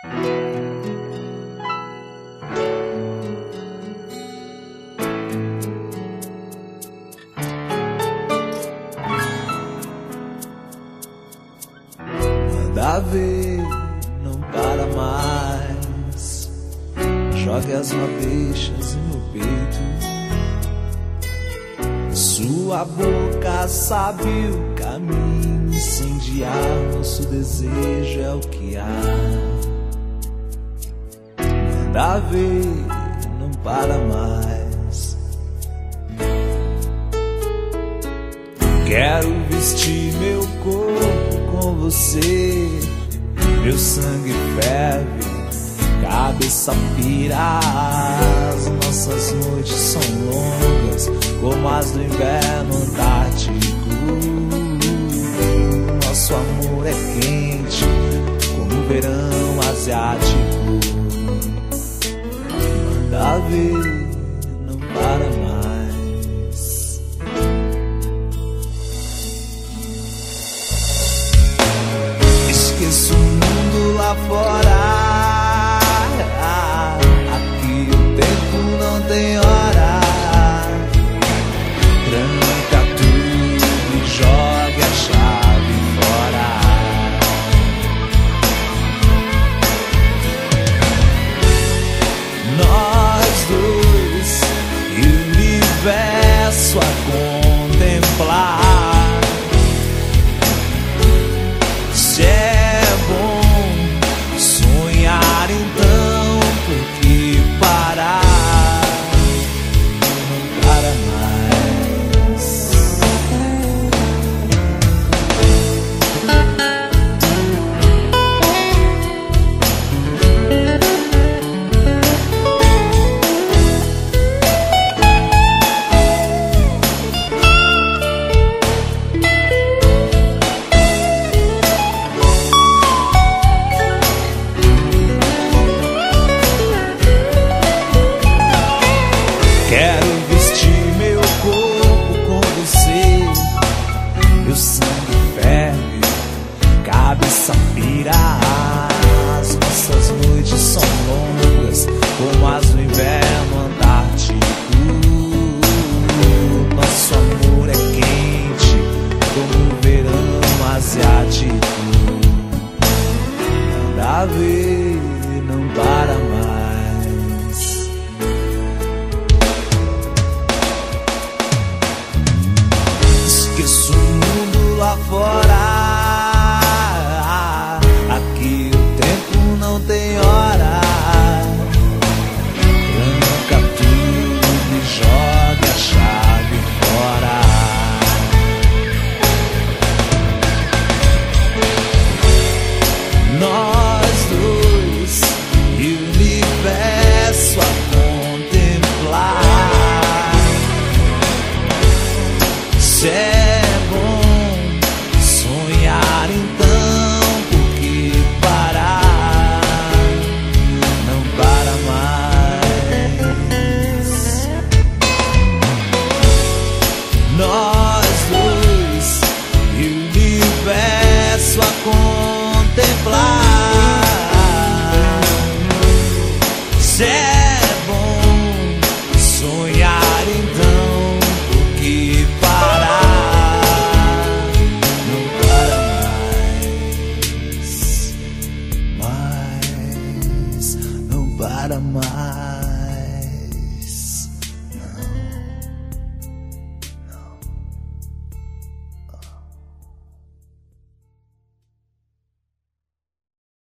Manda ver, não para mais. Jogue as madeixas em meu peito. Sua boca sabe o caminho. Incendiar nosso desejo é o que há. Manda ver, não para mais. Quero vestir meu corpo com você. Meu sangue ferve, cabeça pira. As nossas noites são longas, como as do inverno antártico. Nosso amor é quente, como o verão asiático. Manda ver, não para mais. Esqueço o mundo lá fora. Aqui o tempo não tem hora. Tranca tudo e jogue a chave fora. Nós dois e o universo a contemplar. Se é bom sonhar, então por que parar? Não para mais. Quero vestir meu corpo com você. Meu sangue ferve, cabeça pira. As nossas noites são longas, como as do inverno antártico. Nosso amor é quente, como o verão asiático. Manda ver, não para mais. Esqueço o mundo lá fora. Aqui o tempo não tem hora. Tranca tudo e joga a chave fora. Nós dois e o universo a contemplar. Se é bom sonhar, então por que parar? Não para mais. Nós dois e o universo a contemplar. Se é bom sonhar, então por que parar? Não para mais, não para mais.